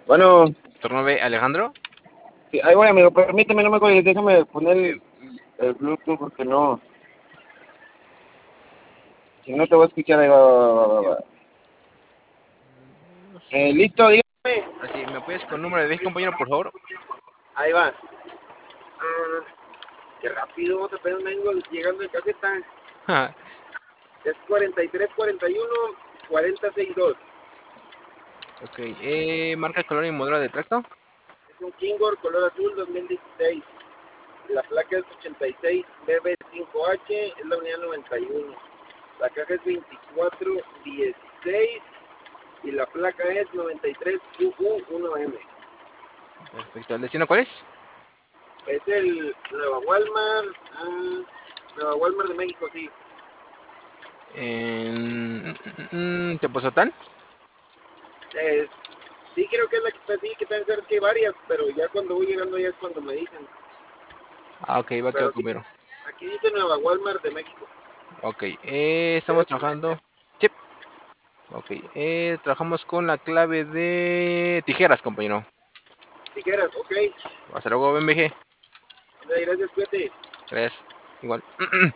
Bueno, Turno B, Alejandro. sí, ahí voy, amigo, permíteme, no me acuerdo, déjame poner el Bluetooth porque no, si no te voy a escuchar, ahí va. Listo, dígame. Así, ¿me apoyas con número de vez, compañero, por favor? Ahí va. Qué rápido, apenas vengo llegando de caseta. Es 4341-4062. Ok, marca, color y modelo de tracto. Es un Kingor color azul 2016. La placa es 86BB5H, es la unidad 91. La caja es 2416 y la placa es 93UU1M. Perfecto, ¿el destino cuál es? Es el Nueva Walmart, Nueva Walmart de México, sí. En Tepoztlán. Eh, sí, creo que es la que sí, que pueden ser que varias, pero ya cuando voy llegando ya es cuando me dicen. Ah, ok, va a quedar Pero sí, compañero. aquí dice Nueva Walmart de México. Ok, estamos trabajando. Sí. Ok, trabajamos con la clave de tijeras, compañero. Tijeras, ok. Hasta luego, BMG. Gracias, cuídate. Gracias. Igual.